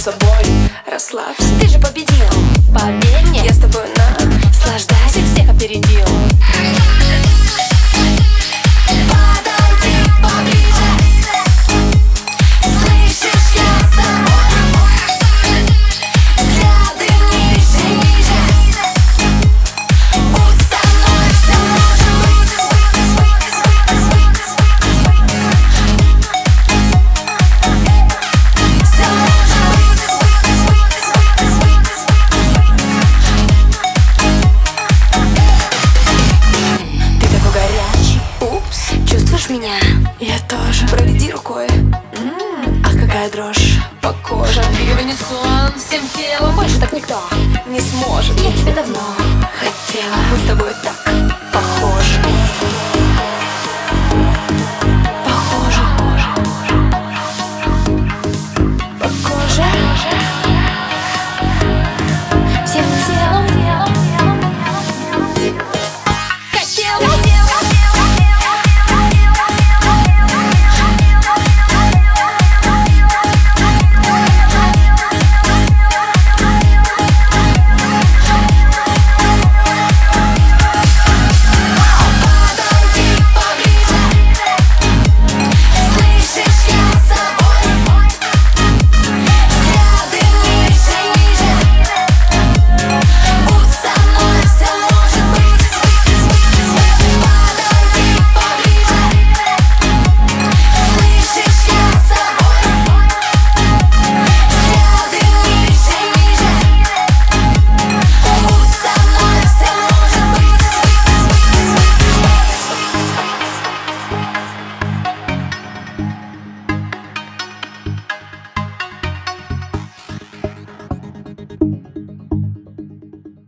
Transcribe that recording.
собой. Расслабься, Ты же победил, поверь мне. я с тобой Наслаждайся, всех опередил. Подойди поближе. Слышишь, я с тобой. Взгляды ниже, ниже. Будь со мной, все может быть. Все Ты такой горячий, упс, чувствуешь меня? я тоже. Проведи рукой, ах, какая дрожь по коже. Двигай в унисон всем телом, больше так никто Не сможет, Я тебя давно хотела, мы с тобой так похожи.